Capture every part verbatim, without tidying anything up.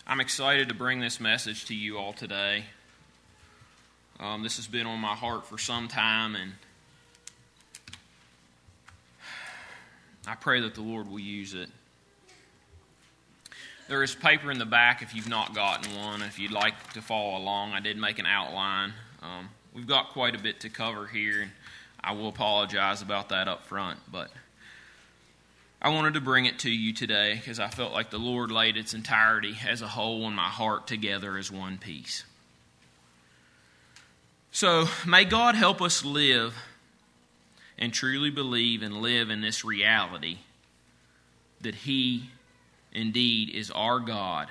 I'm excited to bring this message to you all today. Um, this has been on my heart for some time, and I pray that the Lord will use it. There is paper in the back if you've not gotten one. If you'd like to follow along, I did make an outline. Um, we've got quite a bit to cover here, and I will apologize about that up front, but I wanted to bring it to you today because I felt like the Lord laid its entirety as a whole in my heart together as one piece. So, may God help us live and truly believe and live in this reality that He indeed is our God.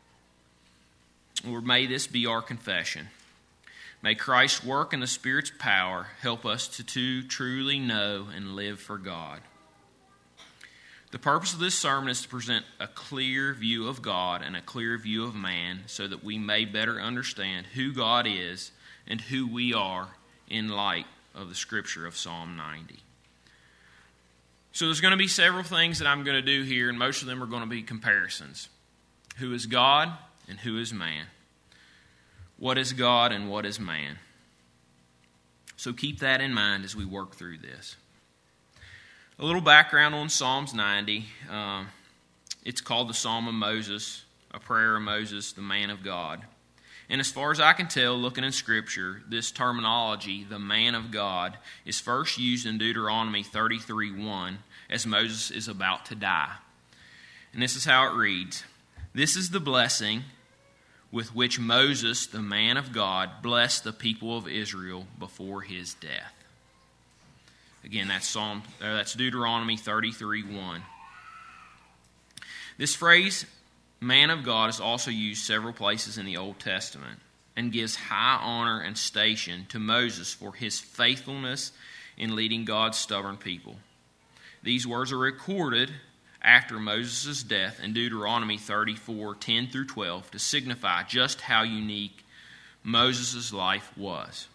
Or may this be our confession. May Christ's work and the Spirit's power help us to, to truly know and live for God. The purpose of this sermon is to present a clear view of God and a clear view of man so that we may better understand who God is and who we are in light of the scripture of Psalm ninety. So there's going to be several things that I'm going to do here, and most of them are going to be comparisons. Who is God and who is man? What is God and what is man? So keep that in mind as we work through this. A little background on Psalms ninety. Um, it's called the Psalm of Moses, a prayer of Moses, the man of God. And as far as I can tell, looking in Scripture, this terminology, the man of God, is first used in Deuteronomy thirty-three one as Moses is about to die. And this is how it reads. This is the blessing with which Moses, the man of God, blessed the people of Israel before his death. Again, that's Psalm. Uh, that's Deuteronomy thirty-three one. This phrase, man of God, is also used several places in the Old Testament and gives high honor and station to Moses for his faithfulness in leading God's stubborn people. These words are recorded after Moses' death in Deuteronomy thirty-four ten through twelve to signify just how unique Moses' life was.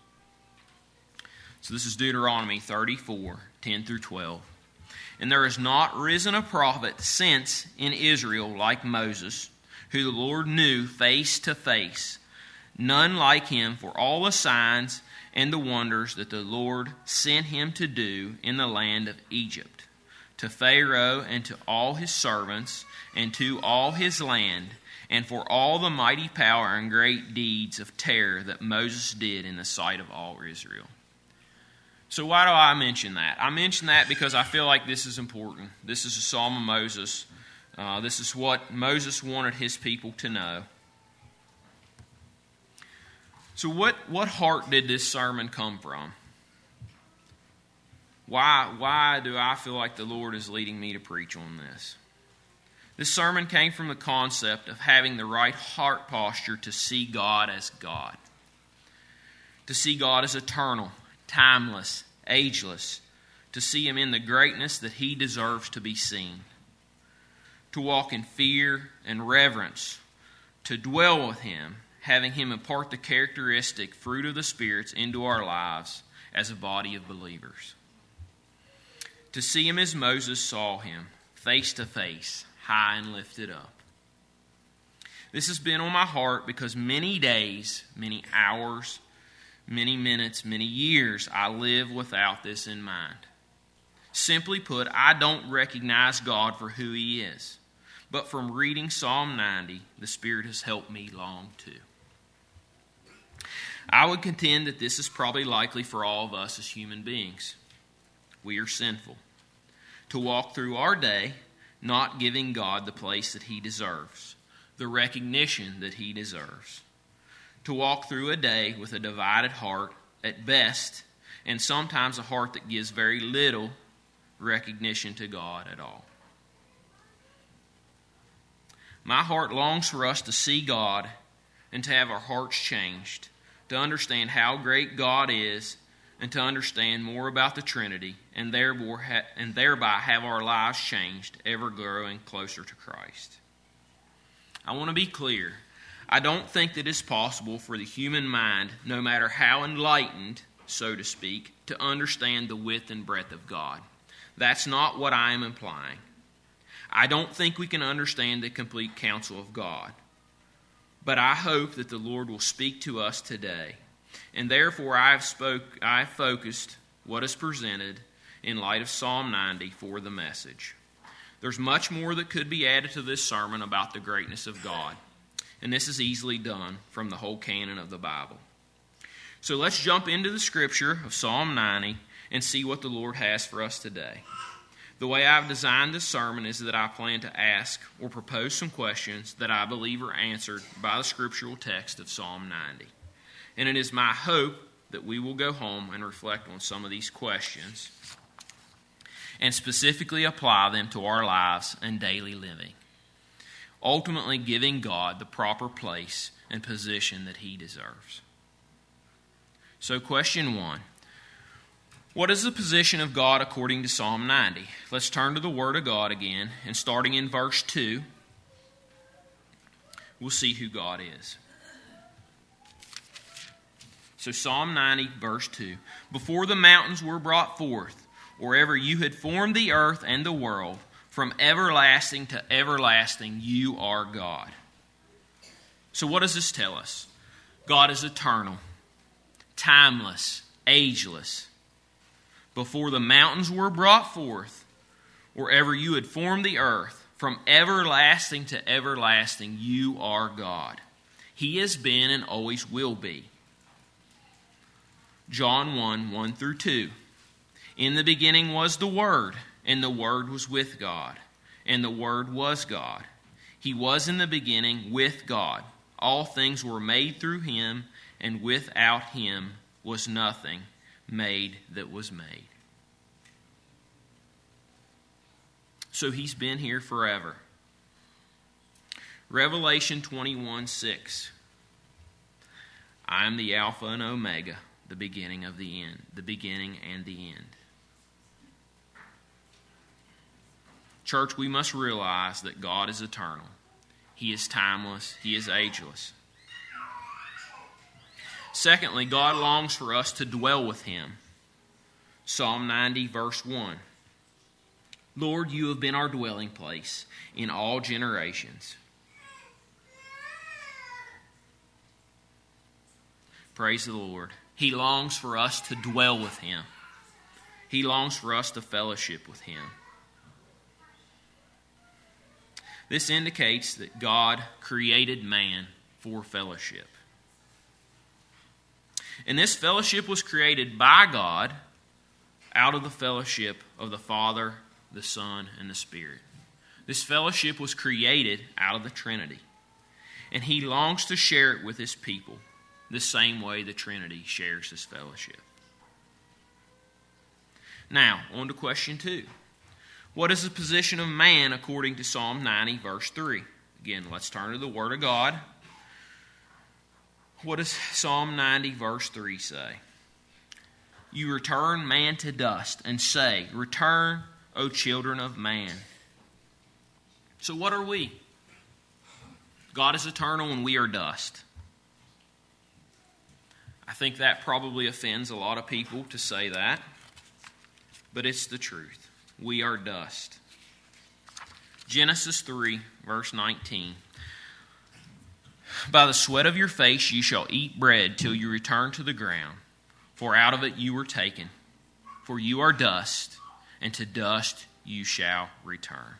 So this is Deuteronomy thirty-four ten through twelve. And there has not risen a prophet since in Israel like Moses, who the Lord knew face to face, none like him for all the signs and the wonders that the Lord sent him to do in the land of Egypt, to Pharaoh and to all his servants and to all his land, and for all the mighty power and great deeds of terror that Moses did in the sight of all Israel. So why do I mention that? I mention that because I feel like this is important. This is a Psalm of Moses. Uh, this is what Moses wanted his people to know. So what, what heart did this sermon come from? Why, why do I feel like the Lord is leading me to preach on this? This sermon came from the concept of having the right heart posture to see God as God. To see God as eternal, timeless, ageless, to see Him in the greatness that He deserves to be seen, to walk in fear and reverence, to dwell with Him, having Him impart the characteristic fruit of the spirits into our lives as a body of believers, to see Him as Moses saw Him, face to face, high and lifted up. This has been on my heart because many days, many hours, many minutes, many years, I live without this in mind. Simply put, I don't recognize God for who He is. But from reading Psalm ninety, the Spirit has helped me long to. I would contend that this is probably likely for all of us as human beings. We are sinful. To walk through our day not giving God the place that He deserves, the recognition that He deserves. To walk through a day with a divided heart at best, and sometimes a heart that gives very little recognition to God at all. My heart longs for us to see God and to have our hearts changed, to understand how great God is, and to understand more about the Trinity, and thereby have our lives changed, ever growing closer to Christ. I want to be clear. I don't think that it's possible for the human mind, no matter how enlightened, so to speak, to understand the width and breadth of God. That's not what I am implying. I don't think we can understand the complete counsel of God. But I hope that the Lord will speak to us today. And therefore I have spoke I have focused what is presented in light of Psalm ninety for the message. There's much more that could be added to this sermon about the greatness of God. And this is easily done from the whole canon of the Bible. So let's jump into the scripture of Psalm ninety and see what the Lord has for us today. The way I've designed this sermon is that I plan to ask or propose some questions that I believe are answered by the scriptural text of Psalm ninety. And it is my hope that we will go home and reflect on some of these questions and specifically apply them to our lives and daily living, ultimately giving God the proper place and position that He deserves. So question one. What is the position of God according to Psalm ninety? Let's turn to the Word of God again, and starting in verse two, we'll see who God is. So Psalm ninety, verse two. Before the mountains were brought forth, or ever you had formed the earth and the world, from everlasting to everlasting you are God. So what does this tell us? God is eternal, timeless, ageless. Before the mountains were brought forth, or ever you had formed the earth, from everlasting to everlasting, you are God. He has been and always will be. John one, one through two. In the beginning was the Word, and the Word was with God, and the Word was God. He was in the beginning with God. All things were made through Him, and without Him was nothing made that was made. So He's been here forever. Revelation twenty-one, six. I am the Alpha and Omega, the beginning of the end, the beginning and the end. Church, we must realize that God is eternal. He is timeless. He is ageless. Secondly, God longs for us to dwell with Him. Psalm ninety, verse one. Lord, you have been our dwelling place in all generations. Praise the Lord. He longs for us to dwell with Him. He longs for us to fellowship with Him. This indicates that God created man for fellowship. And this fellowship was created by God out of the fellowship of the Father, the Son, and the Spirit. This fellowship was created out of the Trinity. And He longs to share it with His people the same way the Trinity shares this fellowship. Now, on to question two. What is the position of man according to Psalm ninety, verse three? Again, let's turn to the Word of God. What does Psalm ninety, verse three say? You return man to dust and say, return, O children of man. So what are we? God is eternal and we are dust. I think that probably offends a lot of people to say that, but it's the truth. We are dust. Genesis three, verse nineteen. By the sweat of your face you shall eat bread till you return to the ground, for out of it you were taken. For you are dust, and to dust you shall return.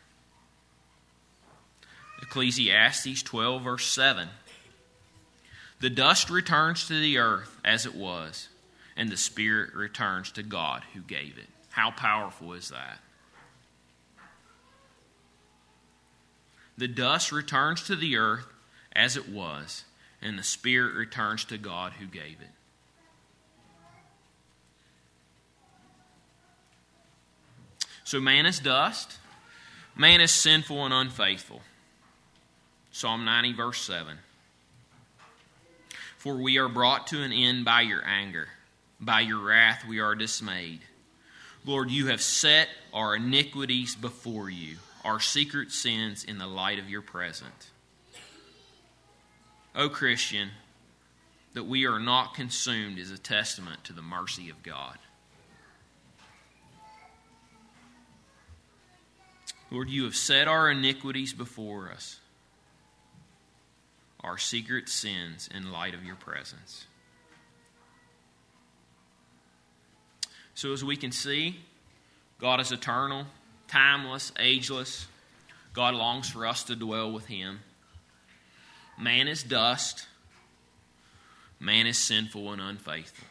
Ecclesiastes twelve, verse seven. The dust returns to the earth as it was, and the spirit returns to God who gave it. How powerful is that? The dust returns to the earth as it was, and the spirit returns to God who gave it. So man is dust. Man is sinful and unfaithful. Psalm ninety, verse seven. For we are brought to an end by your anger. By your wrath we are dismayed. Lord, you have set our iniquities before you, our secret sins in the light of your presence. O Christian, that we are not consumed is a testament to the mercy of God. Lord, you have set our iniquities before us, our secret sins in light of your presence. So as we can see, God is eternal, timeless, ageless. God longs for us to dwell with him. Man is dust. Man is sinful and unfaithful.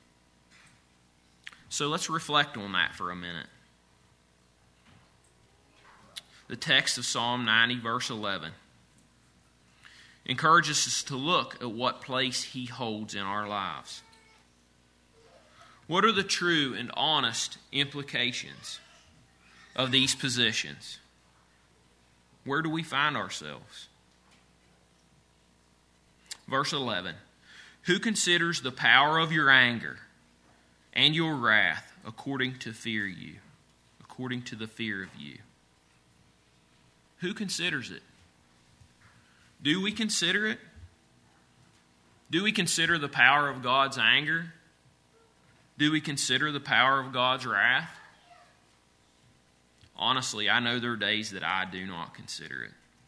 So let's reflect on that for a minute. The text of Psalm ninety, verse eleven, encourages us to look at what place he holds in our lives. What are the true and honest implications of these positions? Where do we find ourselves? Verse eleven, who considers the power of your anger and your wrath according to fear you, according to the fear of you? Who considers it? Do we consider it? Do we consider the power of God's anger? Do we consider the power of God's wrath? Honestly, I know there are days that I do not consider it.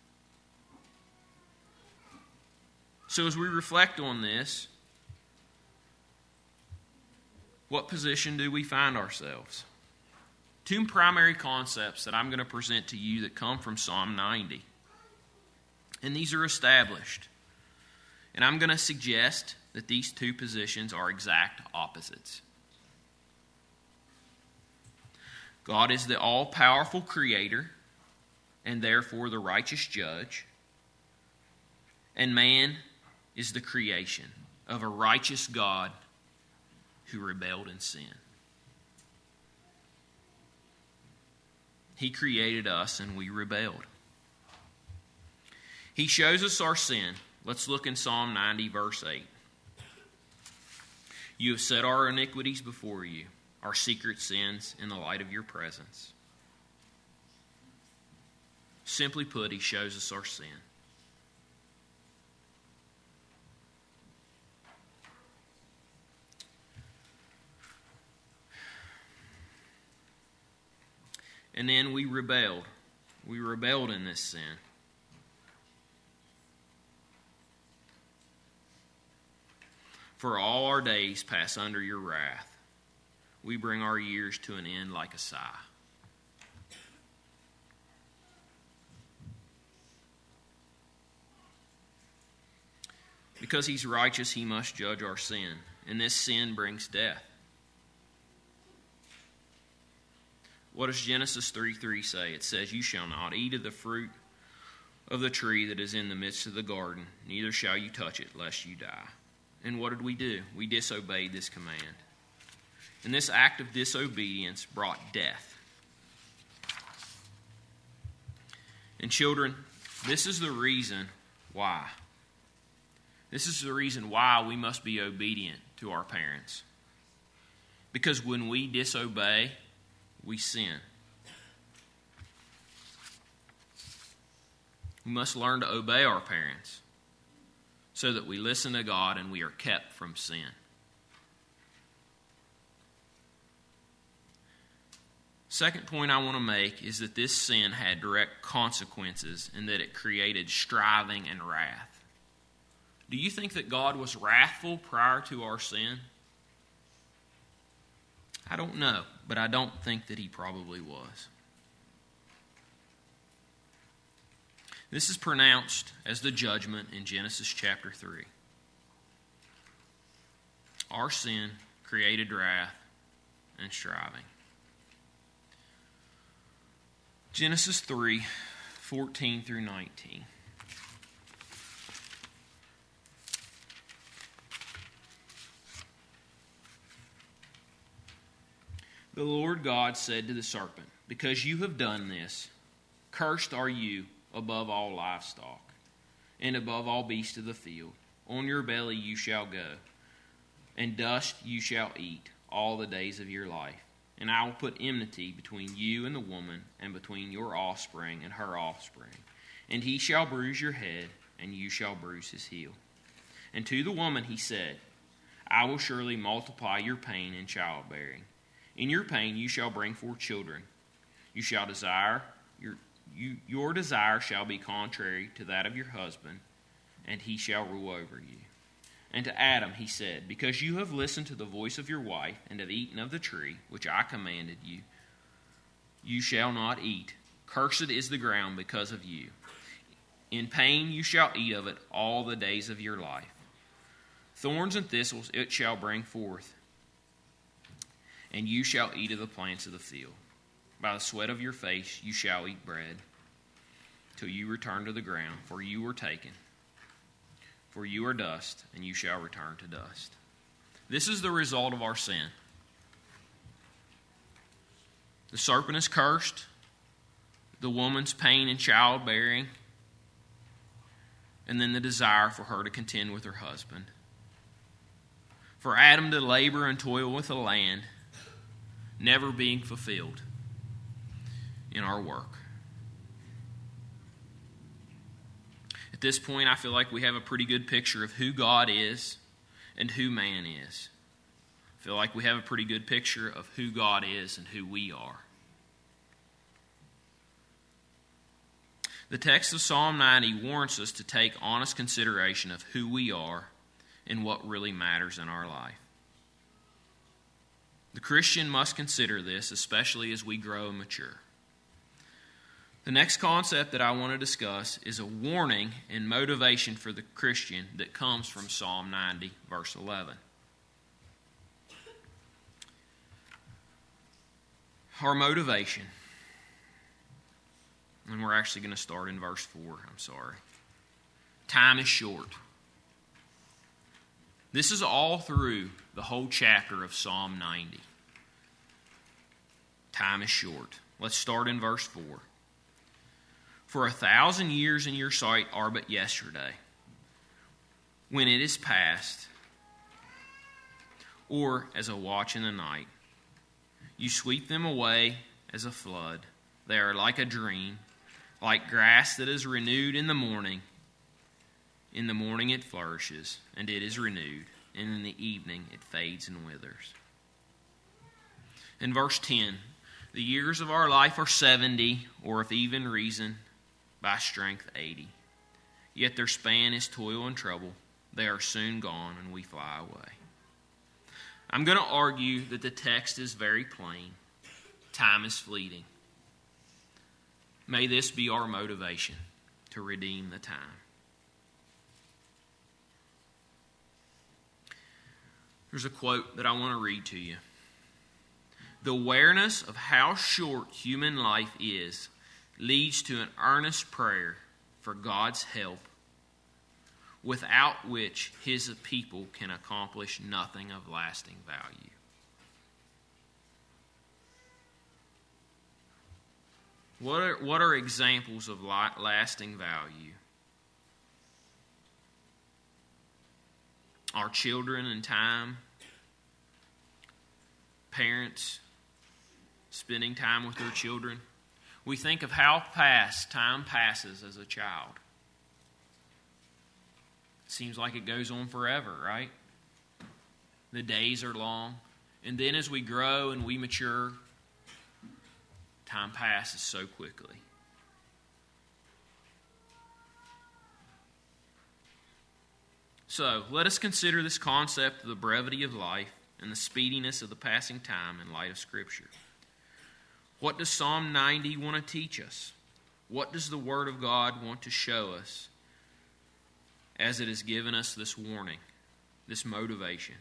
So as we reflect on this, what position do we find ourselves? Two primary concepts that I'm going to present to you that come from Psalm ninety. And these are established. And I'm going to suggest that these two positions are exact opposites. God is the all-powerful creator and therefore the righteous judge. And man is the creation of a righteous God who rebelled in sin. He created us and we rebelled. He shows us our sin. Let's look in Psalm ninety, verse eight. You have set our iniquities before you, our secret sins in the light of your presence. Simply put, he shows us our sin. And then we rebelled. We rebelled in this sin. For all our days pass under your wrath. We bring our years to an end like a sigh. Because he's righteous, he must judge our sin. And this sin brings death. What does Genesis three three say? It says, you shall not eat of the fruit of the tree that is in the midst of the garden, neither shall you touch it, lest you die. And what did we do? We disobeyed this command. And this act of disobedience brought death. And children, this is the reason why. This is the reason why we must be obedient to our parents. Because when we disobey, we sin. We must learn to obey our parents so that we listen to God and we are kept from sin. Second point I want to make is that this sin had direct consequences and that it created striving and wrath. Do you think that God was wrathful prior to our sin? I don't know, but I don't think that he probably was. This is pronounced as the judgment in Genesis chapter three. Our sin created wrath and striving. Genesis three, fourteen through nineteen. The Lord God said to the serpent, because you have done this, cursed are you above all livestock, and above all beasts of the field. On your belly you shall go, and dust you shall eat all the days of your life. And I will put enmity between you and the woman, and between your offspring and her offspring. And he shall bruise your head, and you shall bruise his heel. And to the woman he said, I will surely multiply your pain in childbearing. In your pain you shall bring forth children. You shall desire, your, you, your desire shall be contrary to that of your husband, and he shall rule over you. And to Adam he said, because you have listened to the voice of your wife, and have eaten of the tree which I commanded you, you shall not eat. Cursed is the ground because of you. In pain you shall eat of it all the days of your life. Thorns and thistles it shall bring forth, and you shall eat of the plants of the field. By the sweat of your face you shall eat bread, till you return to the ground, for you were taken. For you are dust, and you shall return to dust. This is the result of our sin. The serpent is cursed, the woman's pain in childbearing, and then the desire for her to contend with her husband. For Adam to labor and toil with the land, never being fulfilled in our work. At this point, I feel like we have a pretty good picture of who God is and who man is. I feel like we have a pretty good picture of who God is and who we are. The text of Psalm ninety warns us to take honest consideration of who we are and what really matters in our life. The Christian must consider this, especially as we grow and mature. The next concept that I want to discuss is a warning and motivation for the Christian that comes from Psalm ninety, verse eleven. Our motivation. And we're actually going to start in verse four. I'm sorry. Time is short. This is all through the whole chapter of Psalm ninety. Time is short. Let's start in verse four. For a thousand years in your sight are but yesterday, when it is past, or as a watch in the night. You sweep them away as a flood. They are like a dream, like grass that is renewed in the morning. In the morning it flourishes, and it is renewed, and in the evening it fades and withers. In verse ten, the years of our life are seventy, or if even reason, by strength eighty. Yet their span is toil and trouble. They are soon gone, and we fly away. I'm going to argue that the text is very plain. Time is fleeting. May this be our motivation to redeem the time. There's a quote that I want to read to you. The awareness of how short human life is leads to an earnest prayer for God's help, without which His people can accomplish nothing of lasting value. What are, what are examples of lasting value? Our children and time, parents spending time with their children. We think of how fast time passes as a child. It seems like it goes on forever, right? The days are long. And then as we grow and we mature, time passes so quickly. So, let us consider this concept of the brevity of life and the speediness of the passing time in light of Scripture. What does Psalm ninety want to teach us? What does the Word of God want to show us as it has given us this warning, this motivation?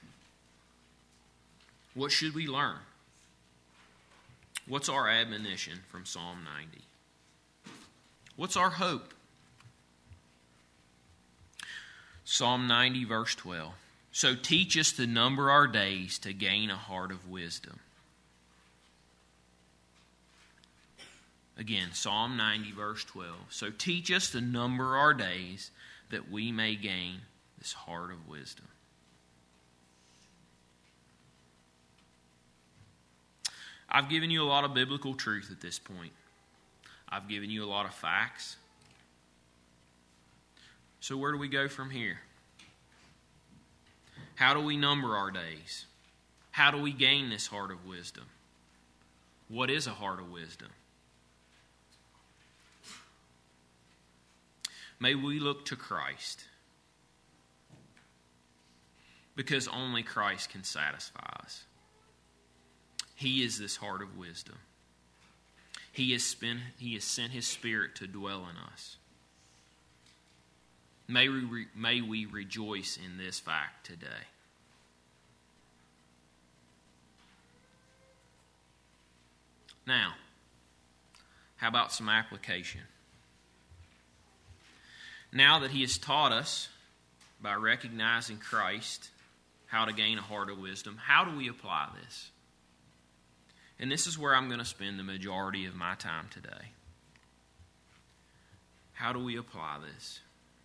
What should we learn? What's our admonition from Psalm ninety? What's our hope? Psalm ninety, verse twelve. So teach us to number our days to gain a heart of wisdom. Again, Psalm ninety, verse twelve. So teach us to number our days that we may gain this heart of wisdom. I've given you a lot of biblical truth at this point. I've given you a lot of facts. So where do we go from here? How do we number our days? How do we gain this heart of wisdom? What is a heart of wisdom? May we look to Christ. because only Christ can satisfy us. He is this heart of wisdom. He has, spent, he has sent His Spirit to dwell in us. May we, re, may we rejoice in this fact today. Now, how about some application? Now that He has taught us, by recognizing Christ, how to gain a heart of wisdom, how do we apply this? And this is where I'm going to spend the majority of my time today. How do we apply this?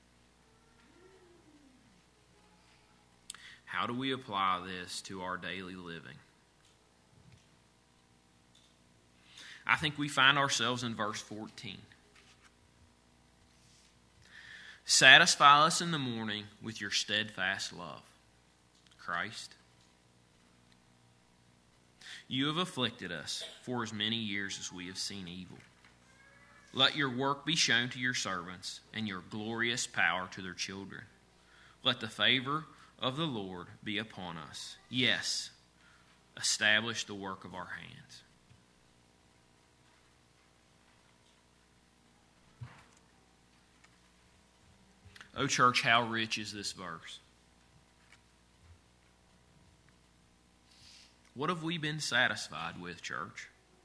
How do we apply this to our daily living? I think we find ourselves in verse fourteen. Satisfy us in the morning with your steadfast love, Christ. You have afflicted us for as many years as we have seen evil. Let your work be shown to your servants, and your glorious power to their children. Let the favor of the Lord be upon us. Yes, establish the work of our hands. Oh, church, how rich is this verse? What have we been satisfied with, church?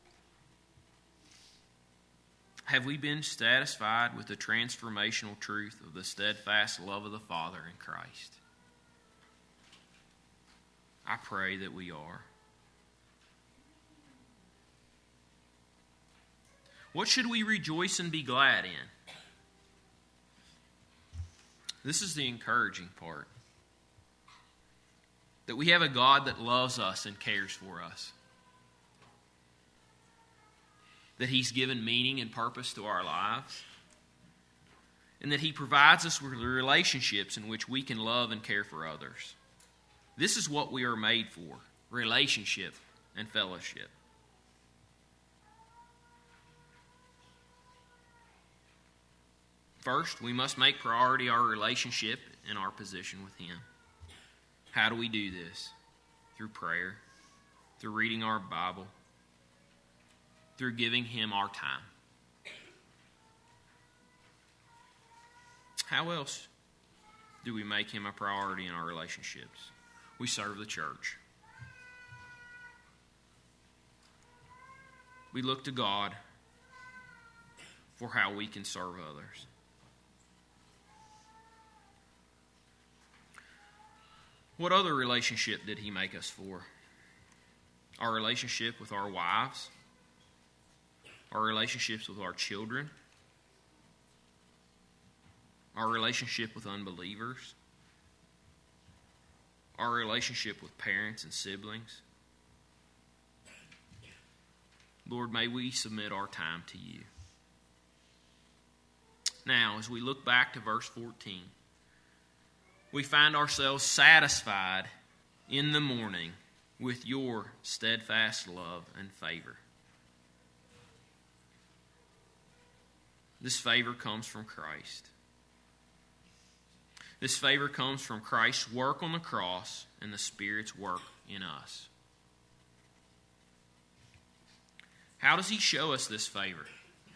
Have we been satisfied with the transformational truth of the steadfast love of the Father in Christ? I pray that we are. What should we rejoice and be glad in? This is the encouraging part. That we have a God that loves us and cares for us. That He's given meaning and purpose to our lives. And that He provides us with relationships in which we can love and care for others. This is what we are made for, relationship and fellowship. First, we must make priority our relationship and our position with Him. How do we do this? Through prayer, through reading our Bible, through giving Him our time. How else do we make Him a priority in our relationships? We serve the church. We look to God for how we can serve others. What other relationship did He make us for? Our relationship with our wives, our relationships with our children, our relationship with unbelievers, our relationship with parents and siblings. Lord, may we submit our time to You. Now, as we look back to verse fourteen, we find ourselves satisfied in the morning with Your steadfast love and favor. This favor comes from Christ. This favor comes from Christ's work on the cross and the Spirit's work in us. How does He show us this favor?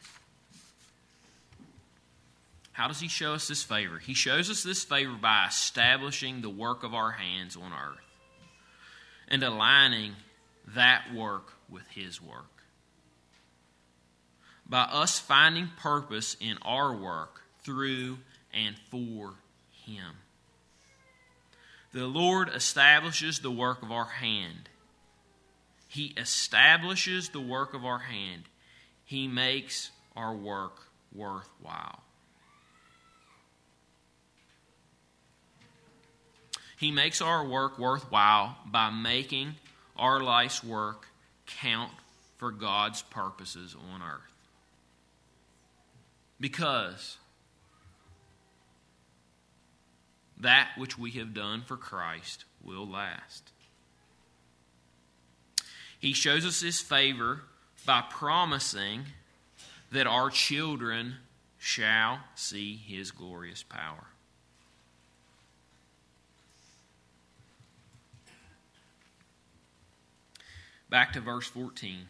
How does He show us this favor? He shows us this favor by establishing the work of our hands on earth and aligning that work with His work. By us finding purpose in our work through and for Him. The Lord establishes the work of our hand. He establishes the work of our hand. He makes our work worthwhile. He makes our work worthwhile by making our life's work count for God's purposes on earth. Because that which we have done for Christ will last. He shows us His favor by promising that our children shall see His glorious power. Back to verse fourteen.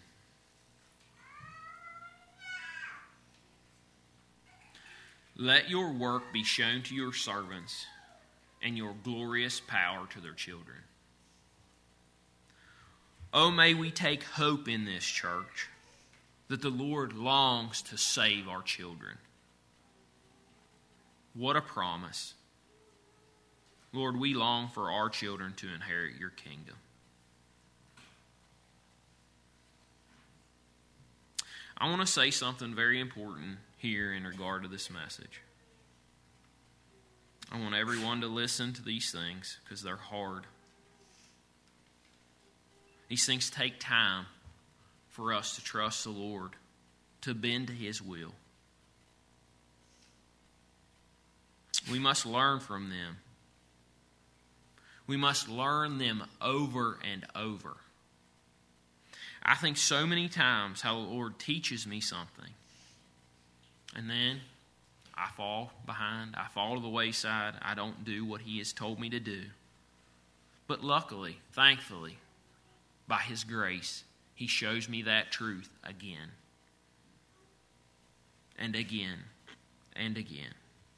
Let your work be shown to your servants, and your glorious power to their children. Oh, may we take hope in this church, that the Lord longs to save our children. What a promise. Lord, we long for our children to inherit your kingdom. I want to say something very important here in regard to this message. I want everyone to listen to these things because they're hard. These things take time for us to trust the Lord, to bend to His will. We must learn from them. We must learn them over and over. I think so many times how the Lord teaches me something, and then I fall behind, I fall to the wayside, I don't do what He has told me to do. But luckily, thankfully, by His grace, He shows me that truth again and again and again.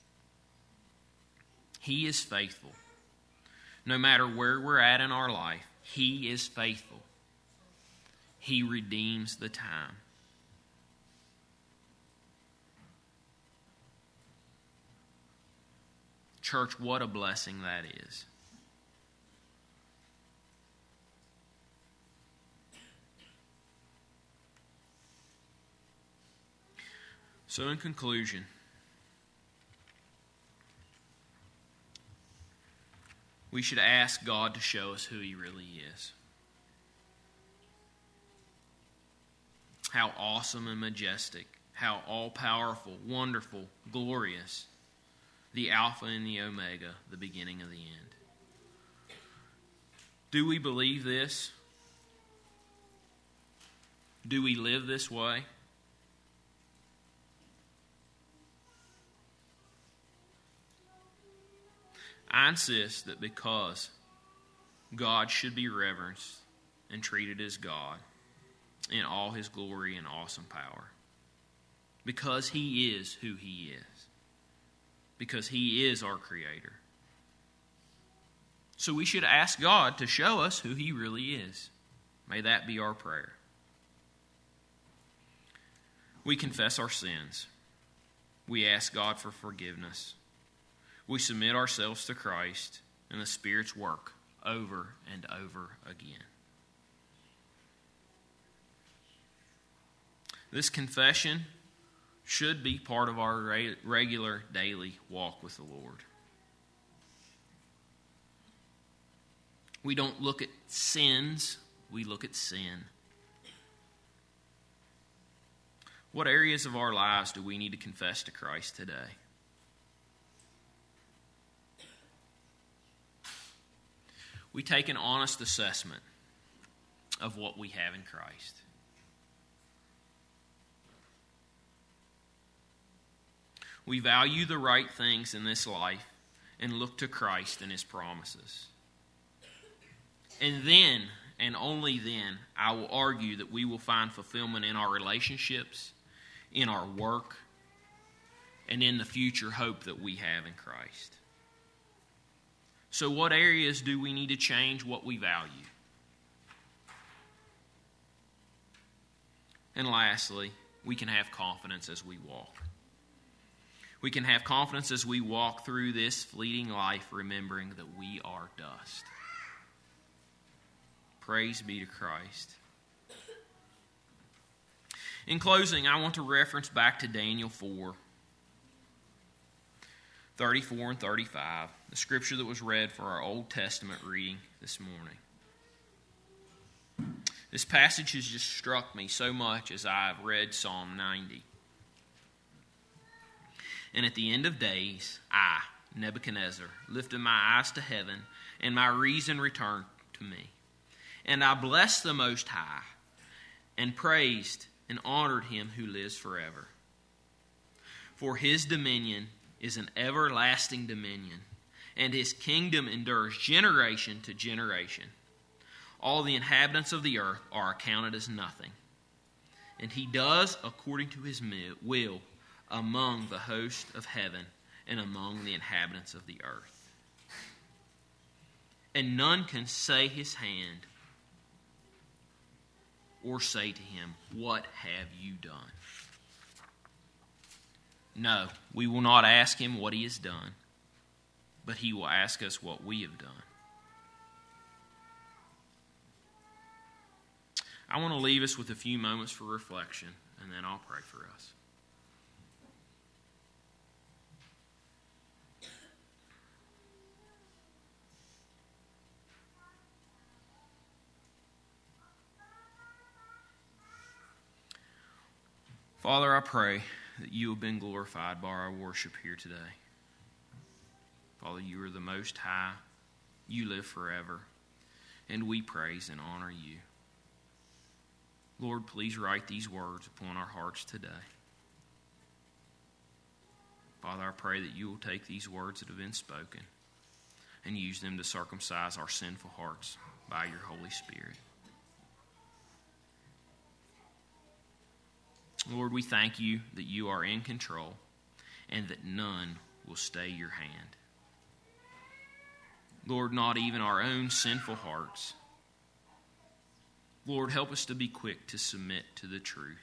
He is faithful. No matter where we're at in our life, He is faithful. He redeems the time. Church, what a blessing that is. So in conclusion, we should ask God to show us who He really is. How awesome and majestic, how all-powerful, wonderful, glorious, the Alpha and the Omega, the beginning and the end. Do we believe this? Do we live this way? I insist that because God should be reverenced and treated as God in all His glory and awesome power. Because He is who He is. Because He is our Creator. So we should ask God to show us who He really is. May that be our prayer. We confess our sins. We ask God for forgiveness. We submit ourselves to Christ and the Spirit's work over and over again. This confession should be part of our regular daily walk with the Lord. We don't look at sins, we look at sin. What areas of our lives do we need to confess to Christ today? We take an honest assessment of what we have in Christ. We value the right things in this life and look to Christ and His promises. And then, and only then, I will argue that we will find fulfillment in our relationships, in our work, and in the future hope that we have in Christ. So what areas do we need to change what we value? And lastly, we can have confidence as we walk. We can have confidence as we walk through this fleeting life, remembering that we are dust. Praise be to Christ. In closing, I want to reference back to Daniel four, thirty-four and thirty-five, the scripture that was read for our Old Testament reading this morning. This passage has just struck me so much as I've read Psalm ninety. And at the end of days, I, Nebuchadnezzar, lifted my eyes to heaven, and my reason returned to me. And I blessed the Most High, and praised and honored Him who lives forever. For His dominion is an everlasting dominion, and His kingdom endures generation to generation. all the inhabitants of the earth are accounted as nothing. And he does according to his will among the host of heaven and among the inhabitants of the earth. And none can say his hand or say to him, "What have you done?" No, we will not ask him what he has done, but he will ask us what we have done. I want to leave us with a few moments for reflection, and then I'll pray for us. Father, I pray that you have been glorified by our worship here today. Father, you are the Most High. You live forever, and we praise and honor you. Lord, please write these words upon our hearts today. Father, I pray that you will take these words that have been spoken and use them to circumcise our sinful hearts by your Holy Spirit. Lord, we thank you that you are in control and that none will stay your hand. Lord, not even our own sinful hearts. Lord, help us to be quick to submit to the truth.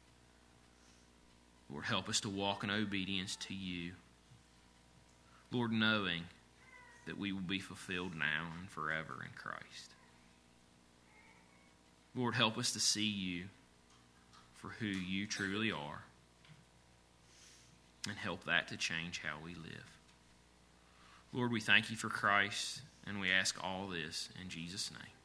Lord, help us to walk in obedience to you. Lord, knowing that we will be fulfilled now and forever in Christ. Lord, help us to see you for who you truly are, and help that to change how we live. Lord, we thank you for Christ, and we ask all this in Jesus' name.